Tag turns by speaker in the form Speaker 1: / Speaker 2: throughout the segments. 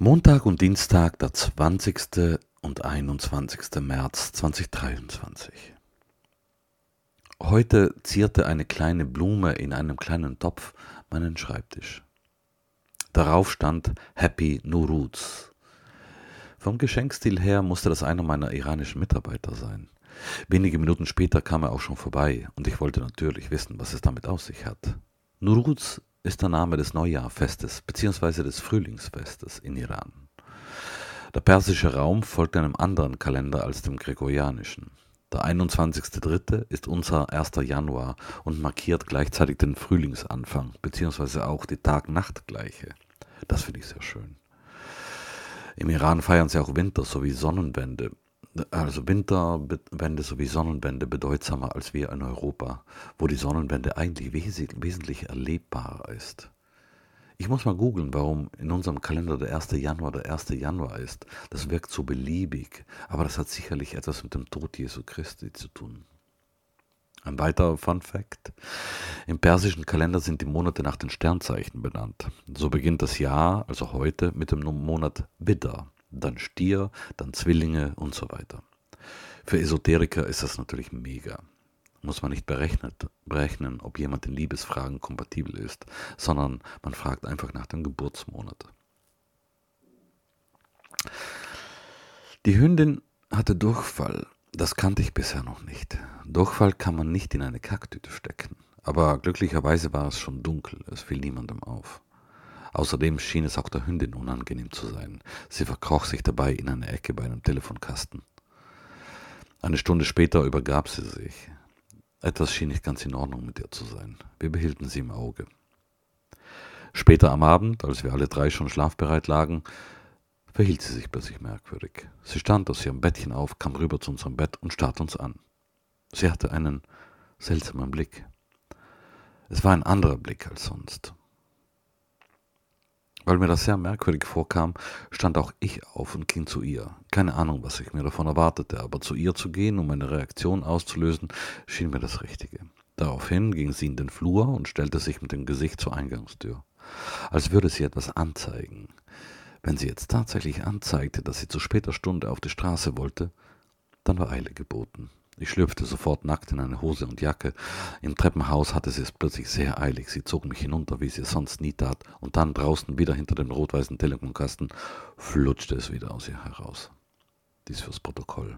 Speaker 1: Montag und Dienstag, der 20. und 21. März 2023. Heute zierte eine kleine Blume in einem kleinen Topf meinen Schreibtisch. Darauf stand Happy Nowruz. Vom Geschenkstil her musste das einer meiner iranischen Mitarbeiter sein. Wenige Minuten später kam er auch schon vorbei und ich wollte natürlich wissen, was es damit auf sich hat. Nowruz ist der Name des Neujahrfestes bzw. des Frühlingsfestes in Iran. Der persische Raum folgt einem anderen Kalender als dem gregorianischen. Der 21.3. ist unser 1. Januar und markiert gleichzeitig den Frühlingsanfang bzw. auch die Tag-Nacht-Gleiche. Das finde ich sehr schön. Im Iran feiern sie auch Winter sowie Sonnenwende. Also Winterwende sowie Sonnenwende bedeutsamer als wir in Europa, wo die Sonnenwende eigentlich wesentlich erlebbarer ist. Ich muss mal googeln, warum in unserem Kalender der 1. Januar der 1. Januar ist. Das wirkt so beliebig, aber das hat sicherlich etwas mit dem Tod Jesu Christi zu tun. Ein weiterer Fun Fact: Im persischen Kalender sind die Monate nach den Sternzeichen benannt. So beginnt das Jahr, also heute, mit dem Monat Widder, dann Stier, dann Zwillinge und so weiter. Für Esoteriker ist das natürlich mega. Muss man nicht berechnen, ob jemand in Liebesfragen kompatibel ist, sondern man fragt einfach nach dem Geburtsmonat. Die Hündin hatte Durchfall. Das kannte ich bisher noch nicht. Durchfall kann man nicht in eine Kacktüte stecken. Aber glücklicherweise war es schon dunkel, es fiel niemandem auf. Außerdem schien es auch der Hündin unangenehm zu sein. Sie verkroch sich dabei in eine Ecke bei einem Telefonkasten. Eine Stunde später übergab sie sich. Etwas schien nicht ganz in Ordnung mit ihr zu sein. Wir behielten sie im Auge. Später am Abend, als wir alle drei schon schlafbereit lagen, verhielt sie sich plötzlich merkwürdig. Sie stand aus ihrem Bettchen auf, kam rüber zu unserem Bett und starrte uns an. Sie hatte einen seltsamen Blick. Es war ein anderer Blick als sonst. Weil mir das sehr merkwürdig vorkam, stand auch ich auf und ging zu ihr. Keine Ahnung, was ich mir davon erwartete, aber zu ihr zu gehen, um eine Reaktion auszulösen, schien mir das Richtige. Daraufhin ging sie in den Flur und stellte sich mit dem Gesicht zur Eingangstür, als würde sie etwas anzeigen. Wenn sie jetzt tatsächlich anzeigte, dass sie zu später Stunde auf die Straße wollte, dann war Eile geboten. Ich schlüpfte sofort nackt in eine Hose und Jacke. Im Treppenhaus hatte sie es plötzlich sehr eilig. Sie zog mich hinunter, wie sie es sonst nie tat, und dann draußen wieder hinter dem rot-weißen Telefonkasten flutschte es wieder aus ihr heraus. Dies fürs Protokoll.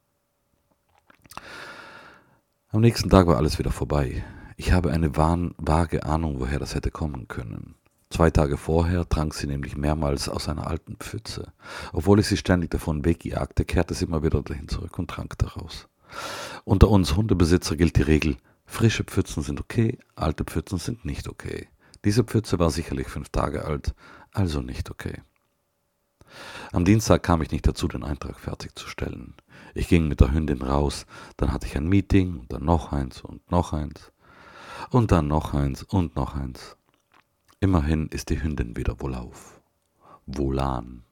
Speaker 1: Am nächsten Tag war alles wieder vorbei. Ich habe eine vage Ahnung, woher das hätte kommen können. 2 Tage vorher trank sie nämlich mehrmals aus einer alten Pfütze. Obwohl ich sie ständig davon wegjagte, kehrte sie immer wieder dahin zurück und trank daraus. Unter uns Hundebesitzer gilt die Regel: Frische Pfützen sind okay, alte Pfützen sind nicht okay. Diese Pfütze war sicherlich 5 Tage alt, also nicht okay. Am Dienstag kam ich nicht dazu, den Eintrag fertigzustellen. Ich ging mit der Hündin raus, dann hatte ich ein Meeting und dann noch eins und noch eins und dann noch eins und noch eins. Immerhin ist die Hündin wieder wohlauf. Wohlan.